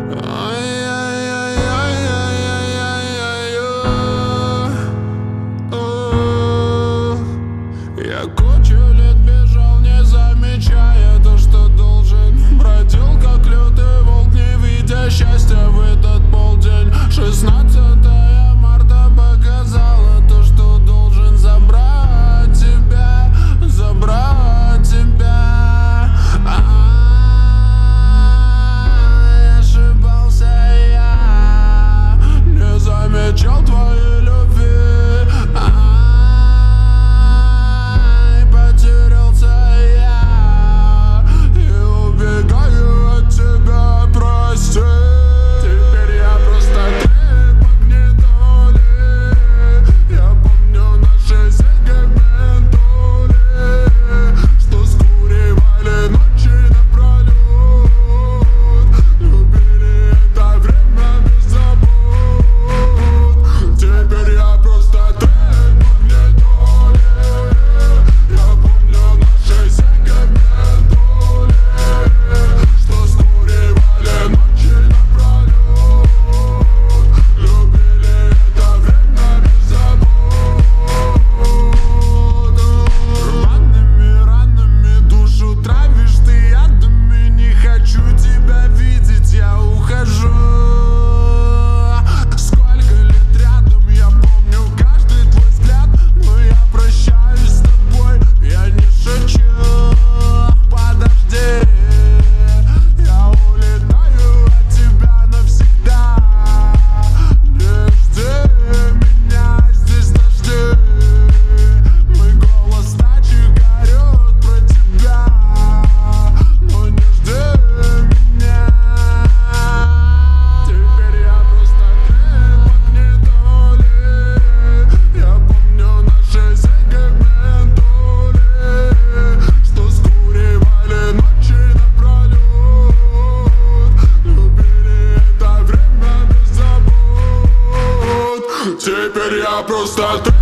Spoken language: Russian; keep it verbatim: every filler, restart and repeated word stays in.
Я кучу лет бежал, не замечая то, что должен. Бродил как лютый волк, не видя счастья в этот полдень. Шестнадцатое марта показало то, что должен забрать тебя, забрать тебя. А-а-а, ошибался я, не замечал твоей любви. Теперь я просто ты.